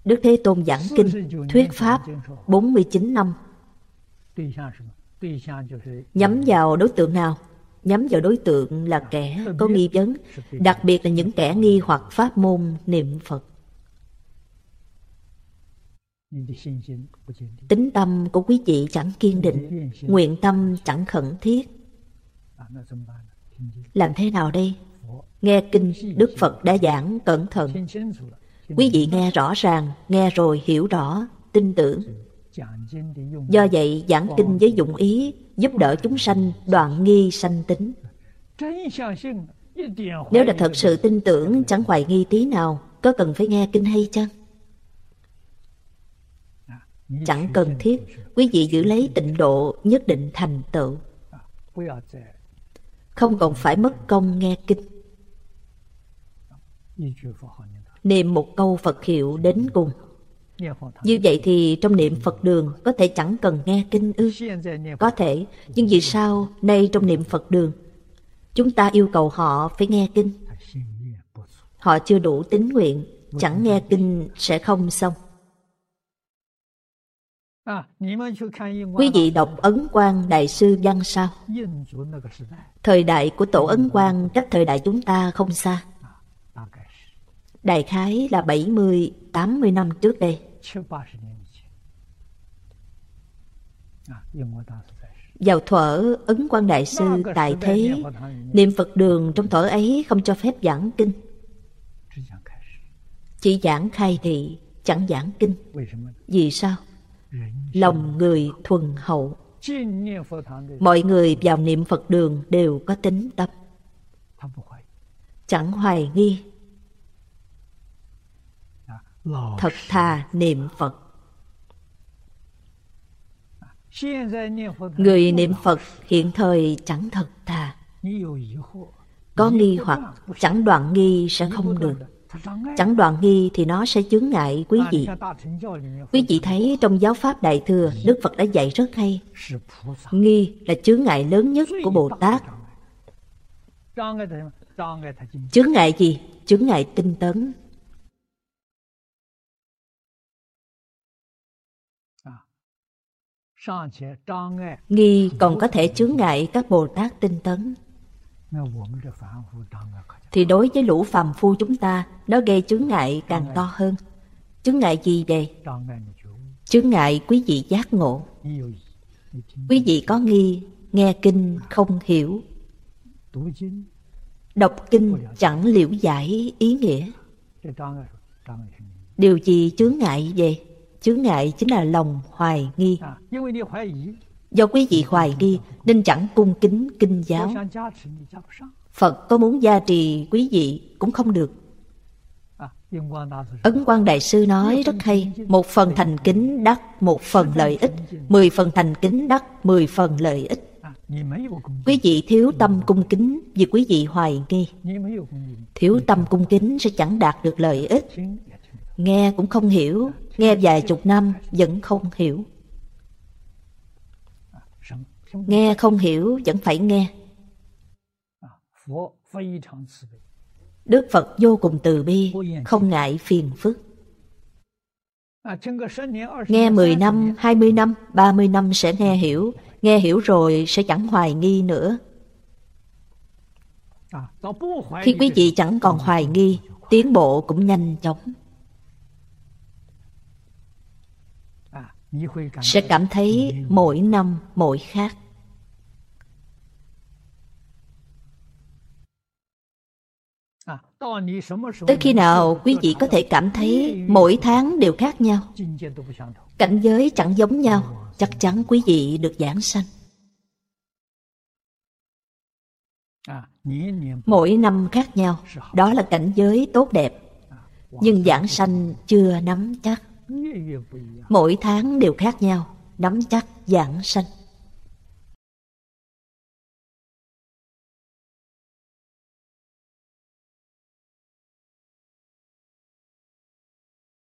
Đức Thế Tôn giảng kinh, thuyết pháp 49 năm. Nhắm vào đối tượng nào? Nhắm vào đối tượng là kẻ có nghi vấn, đặc biệt là những kẻ nghi hoặc pháp môn niệm Phật. Tín tâm của quý vị chẳng kiên định, nguyện tâm chẳng khẩn thiết. Làm thế nào đây? Nghe kinh Đức Phật đã giảng cẩn thận. Quý vị nghe rõ ràng, nghe rồi hiểu rõ, tin tưởng. Do vậy giảng kinh với dụng ý giúp đỡ chúng sanh đoạn nghi sanh tính. Nếu là thật sự tin tưởng, chẳng hoài nghi tí nào, có cần phải nghe kinh hay chăng? Chẳng cần thiết. Quý vị giữ lấy tịnh độ nhất định thành tựu, không còn phải mất công nghe kinh. Niệm một câu Phật hiệu đến cùng. Như vậy thì trong niệm Phật đường có thể chẳng cần nghe kinh ư? Có thể, nhưng vì sao nay trong niệm Phật đường chúng ta yêu cầu họ phải nghe kinh? Họ chưa đủ tín nguyện, chẳng nghe kinh sẽ không xong. Quý vị đọc Ấn Quang Đại Sư văn sao? Thời đại của Tổ Ấn Quang cách thời đại chúng ta không xa. Đại khái là 70-80 năm trước đây. Vào thuở Ấn Quang Đại Sư tại thế, niệm Phật đường trong thuở ấy không cho phép giảng kinh, chỉ giảng khai thị, chẳng giảng kinh. Vì sao? Lòng người thuần hậu. Mọi người vào niệm Phật đường đều có tín tâm, chẳng hoài nghi, thật thà niệm Phật. Người niệm Phật hiện thời chẳng thật thà, có nghi hoặc chẳng đoạn nghi sẽ không được. Chẳng đoạn nghi thì nó sẽ chướng ngại quý vị. Quý vị thấy trong giáo pháp Đại Thừa, Đức Phật đã dạy rất hay. Nghi là chướng ngại lớn nhất của Bồ Tát. Chướng ngại gì? Chướng ngại tinh tấn. Nghi còn có thể chướng ngại các Bồ Tát tinh tấn. Thì đối với lũ phàm phu chúng ta, nó gây chướng ngại càng to hơn. Chướng ngại gì vậy? Chướng ngại quý vị giác ngộ. Quý vị có nghi, nghe kinh không hiểu, đọc kinh chẳng liễu giải ý nghĩa. Điều gì chướng ngại vậy? Chướng ngại chính là lòng hoài nghi. Do quý vị hoài nghi nên chẳng cung kính kinh giáo. Phật có muốn gia trì quý vị cũng không được. Ấn Quang Đại Sư nói rất hay: 1 phần thành kính đắc 1 phần lợi ích, 10 phần thành kính đắc 10 phần lợi ích. Quý vị thiếu tâm cung kính vì quý vị hoài nghi. Thiếu tâm cung kính sẽ chẳng đạt được lợi ích. Nghe cũng không hiểu, nghe vài chục năm vẫn không hiểu. Nghe không hiểu vẫn phải nghe. Đức Phật vô cùng từ bi, không ngại phiền phức. Nghe 10 năm, 20 năm, 30 năm sẽ nghe hiểu. Nghe hiểu rồi sẽ chẳng hoài nghi nữa. Khi quý vị chẳng còn hoài nghi, tiến bộ cũng nhanh chóng. Sẽ cảm thấy mỗi năm mỗi khác. Tới khi nào quý vị có thể cảm thấy mỗi tháng đều khác nhau, cảnh giới chẳng giống nhau, chắc chắn quý vị được giảng sanh. Mỗi năm khác nhau, đó là cảnh giới tốt đẹp, nhưng giảng sanh chưa nắm chắc. Mỗi tháng đều khác nhau, nắm chắc giảng sanh.